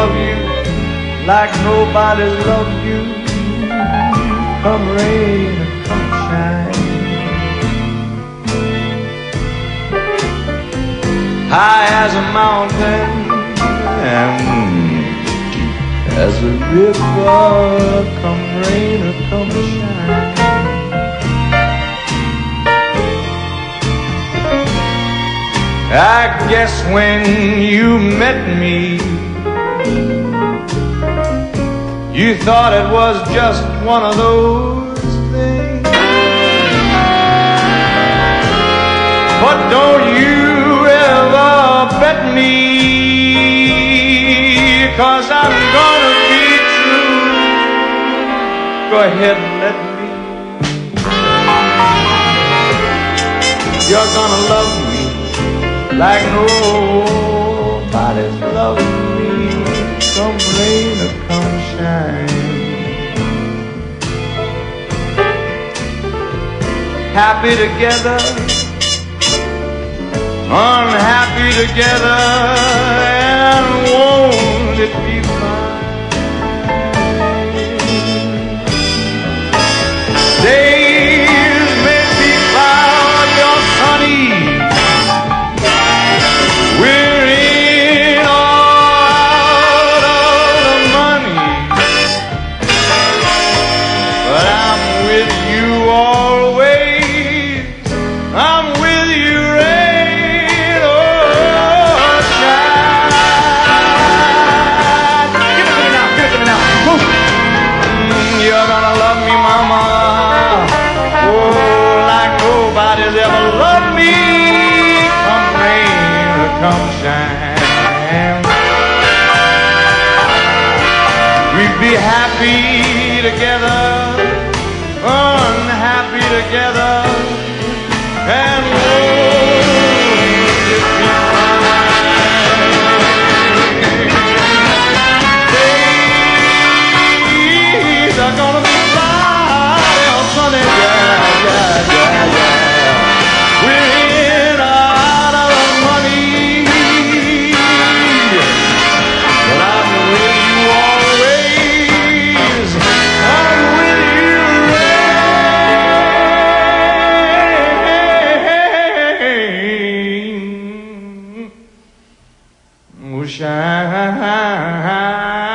love you like nobody's loved you. Come rain or come shine, high as a mountain and deep as a river. Come rain or come shine. I guess when you met me, you thought it was just one of those things. But don't you ever bet me, 'cause I'm gonna be true. Go ahead and let me. You're gonna love me like nobody's loved me. Come rain or come shine. Happy together, unhappy together, and won't it be fine? Days may be cloudy or sunny, we're in or out of the money, but I'm with you always. I'm with you, rain or shine. Give it to me now, give it to me now. You're gonna love me, mama, oh, like nobody's ever loved me. Come rain or come shine, we'd be happy together, unhappy together, and won't it be fine? Days are gonna be cloudy or sunny, yeah, yeah, yeah, yeah. We're in or out of the money, but I'm with you always. I'm with you, rain or shine.